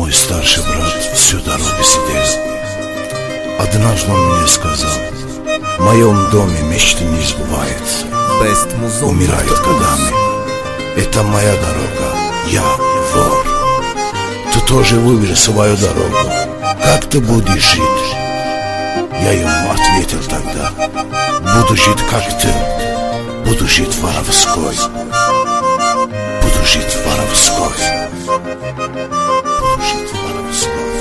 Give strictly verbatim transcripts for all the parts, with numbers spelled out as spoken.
мой старший брат всю дорогу сидел. Однажды он мне сказал: в моем доме мечты не сбываются, умирают годами. Это моя дорога, я вор. Ты тоже выбери свою дорогу. Как ты будешь жить? Я ему ответил тогда: буду жить как ты, буду жить воровской, буду жить воровской, буду жить воровской.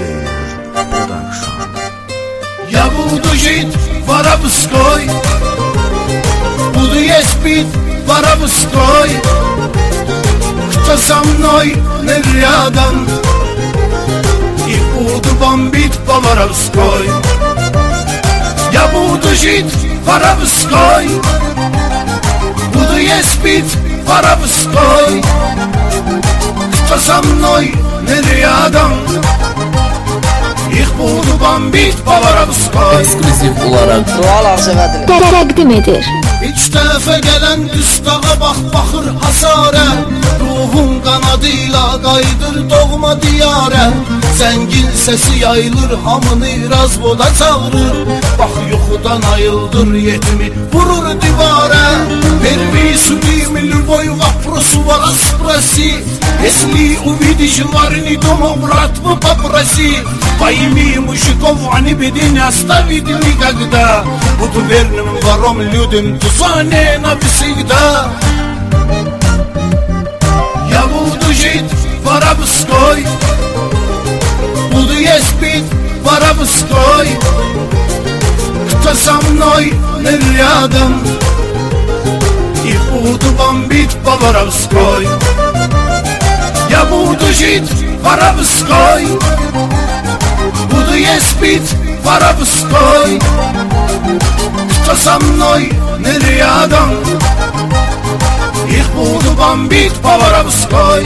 Я буду жить воровской, буду есть пить воровской. Кто со мной не рядом, и буду бомбить по воровской. Я буду жить воровской, буду есть пить воровской. Кто со мной не рядом, их буdu bambit Pavarovskoy. Ekskluziv olarak Doğal Ağzıvədir təqdim edir. İç dəfə gələn düstağa bax baxır hasarə. Ruhum qanadıyla qaydır doğma diyarə. Zəngin səsi yayılır hamını razvoda çağırır. Bax yuxudan ayıldır yetimi vurur divara. Первый судим любой вопрос вас спроси. Если увидишь варни дома, брат, вы попроси. Пойми, мужиков они беды не оставить никогда. Буду верным вором людям, тусане навсегда. Я буду жить воровской, буду есть пить воровской. Кто со мной не рядом, и буду бомбить по воровской. Я буду жить воровской, буду есть пить воровской. Кто со мной не рядом, их буду бомбить по воровской.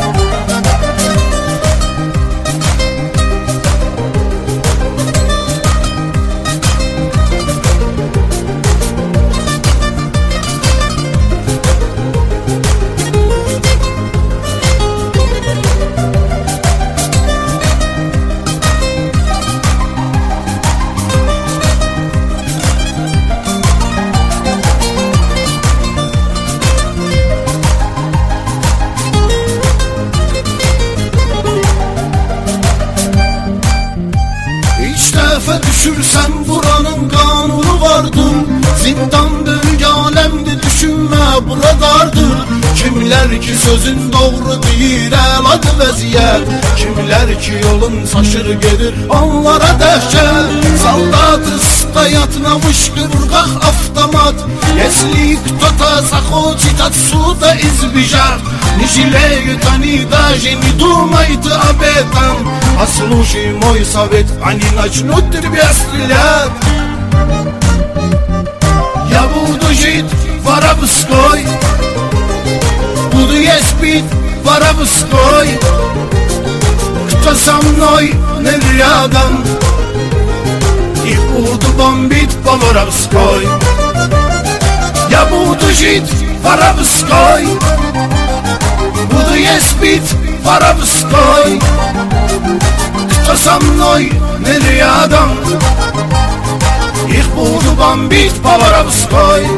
Düşürsen buranın kanunu vardır. Zindan büyük alemde düşünme buradardır. Kimler ki sözün doğru değil eladı vəziyyət. Kimler ki yolun saşır gelir onlara dəhşət. Soldat стоятnamış qırqaq avtomat. Если кто-то захочет отсюда избежать, не жалеют они даже, не думают об этом. Послушай мой совет, они начнут тебя стрелять. Я буду жить воровской, буду есть пить воровской. Кто со мной не рядом, и буду бомбить по воровской. Я буду жить воровской, буду есть пить воровской. Кто со мной не рядом, их буду бомбить по воровской.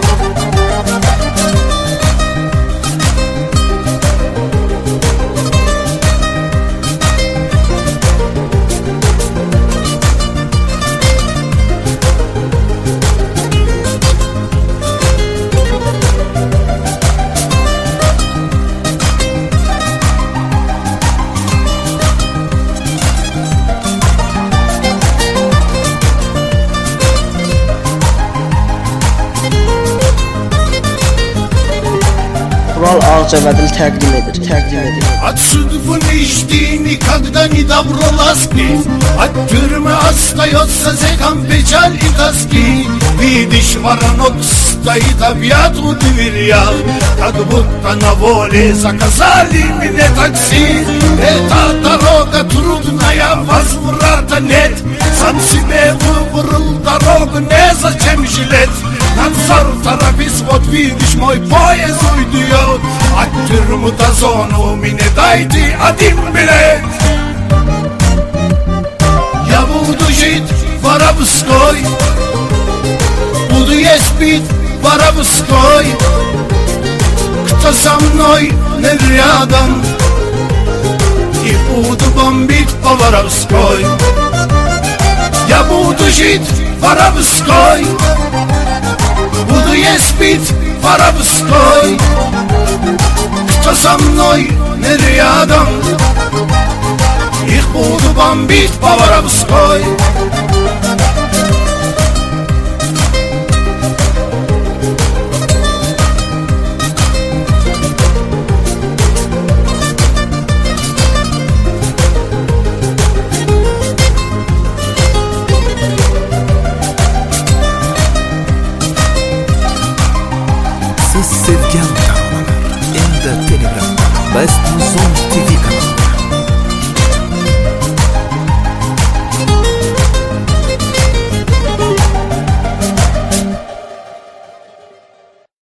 Doğal Ağzıvədir təqdim edir təqdim edir. Отсюда в ничто никогда не добралась спит. От тюрьмы остается зеком печаль и тоски. Видишь, воронок стоит объят у дверях, как будто на воле заказали мне такси. Эта дорога трудная, возврата нет. Сам себе выбрал дорогу, незачем жалеть. Надзор, торопись, вот видишь, мой поезд уйдет. От тюрьмы до зоны мне дайте один билет. буду жить воровской, буду есть пить воровской. Кто со мной не рядом, и буду бомбить по воровской. Я буду жить воровской, буду есть пить воровской. Кто со мной не рядом, их буду бомбить по воровской.